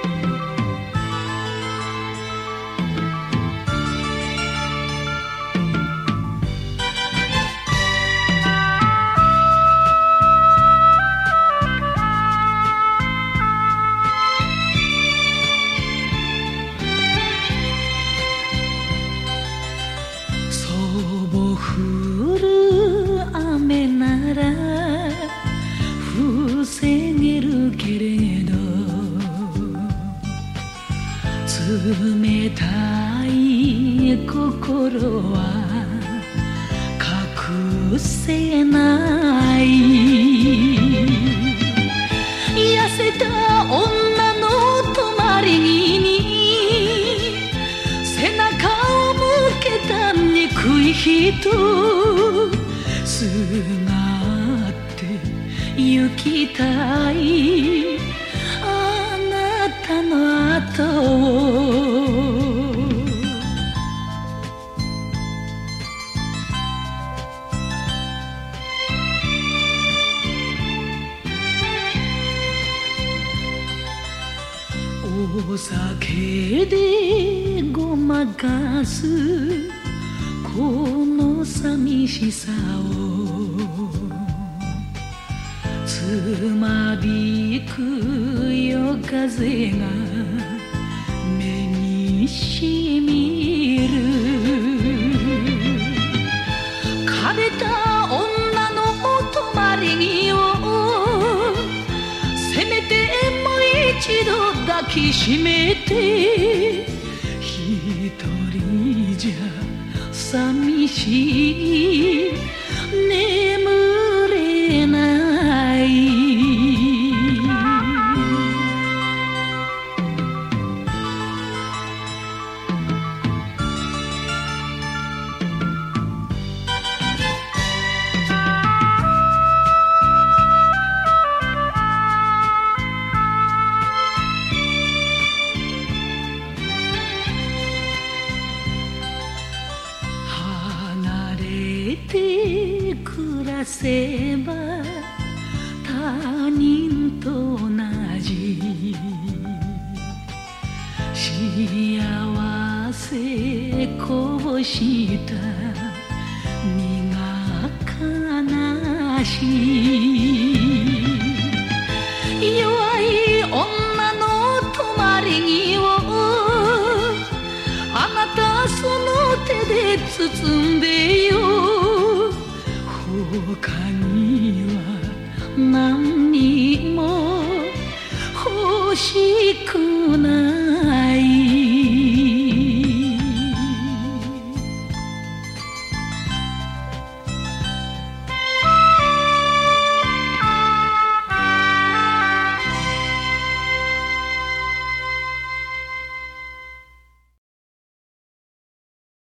降る雨なら防げるけれど、冷たい心は隠せない。痩せた女の泊まり木に背中を向けた憎い人、すがって行きたいあなたの後を。お酒でごまかすこの寂しさを、つまびく夜風が目にしみる。枯れた女の泊まり木をせめてもう一度抱きしめて、一人じゃ寂しい眠れない。暮らせば他人と同じ、幸せこぼした身が悲しい。弱い女の泊まり木をあなたその手で包んでよ。他には何にも欲しくない。